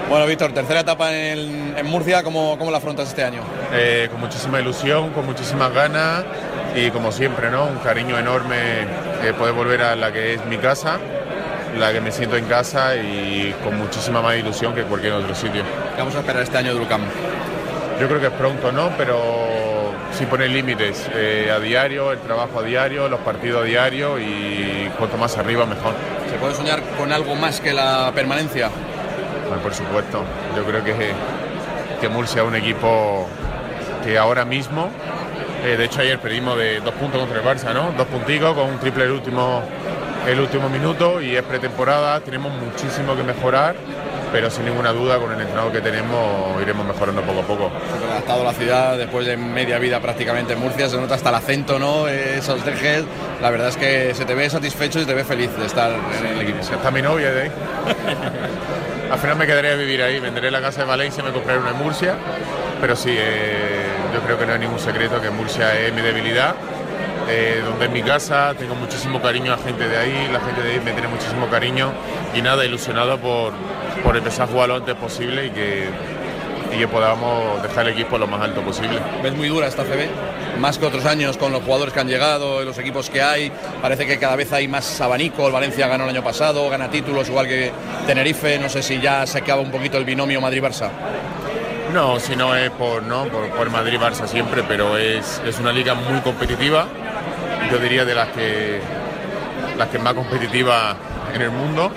Bueno, Víctor, tercera etapa en Murcia, ¿cómo la afrontas este año? Con muchísima ilusión, con muchísimas ganas y como siempre, ¿no? Un cariño enorme poder volver a la que es mi casa, la que me siento en casa y con muchísima más ilusión que cualquier otro sitio. ¿Qué vamos a esperar este año de Drucam? Yo creo que es pronto, ¿no? Pero sin poner límites, a diario, el trabajo a diario, los partidos a diario y cuanto más arriba mejor. ¿Se puede soñar con algo más que la permanencia? Bueno, por supuesto, yo creo que Murcia es un equipo que ahora mismo, de hecho ayer perdimos de 2 puntos contra el Barça, ¿no? 2 punticos con un triple el último minuto y es pretemporada, tenemos muchísimo que mejorar, pero sin ninguna duda con el entrenador que tenemos iremos mejorando poco a poco. Súper adaptado a la ciudad después de media vida prácticamente en Murcia, se nota hasta el acento, ¿no? Esos dejes, la verdad es que se te ve satisfecho y se te ve feliz de estar en el equipo. Está mi novia de ahí. Al final me quedaré a vivir ahí, venderé la casa de Valencia y me compraré una en Murcia, pero sí, yo creo que no hay ningún secreto que Murcia es mi debilidad, donde es mi casa, tengo muchísimo cariño a la gente de ahí me tiene muchísimo cariño y nada, ilusionado por empezar a jugar lo antes posible y que podamos dejar el equipo lo más alto posible. ¿Ves muy dura esta CB? Más que otros años con los jugadores que han llegado, los equipos que hay, parece que cada vez hay más abanico. El Valencia ganó el año pasado, gana títulos igual que Tenerife, no sé si ya se acaba un poquito el binomio Madrid-Barça. No, si no es por Madrid-Barça siempre, pero es una liga muy competitiva, yo diría de las que más competitiva en el mundo.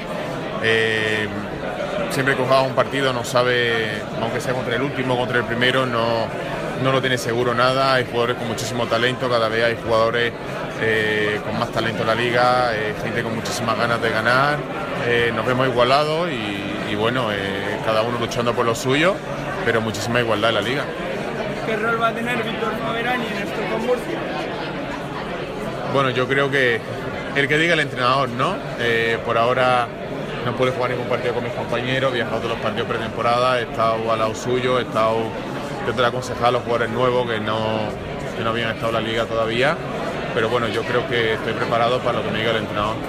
Siempre que juegas un partido no sabe, aunque sea contra el último, contra el primero, no lo tiene seguro nada. Hay jugadores con muchísimo talento, cada vez hay jugadores con más talento en la liga, gente con muchísimas ganas de ganar. Nos vemos igualados y bueno, cada uno luchando por lo suyo, pero muchísima igualdad en la liga. ¿Qué rol va a tener Víctor Faberani en esto con Murcia? Bueno, yo creo que el que diga el entrenador, ¿no? Por ahora no puedo jugar ningún partido con mis compañeros, he viajado todos los partidos pretemporada, he estado al lado suyo, he estado intentando aconsejar a los jugadores nuevos que no habían estado en la liga todavía, pero bueno, yo creo que estoy preparado para lo que me diga el entrenador.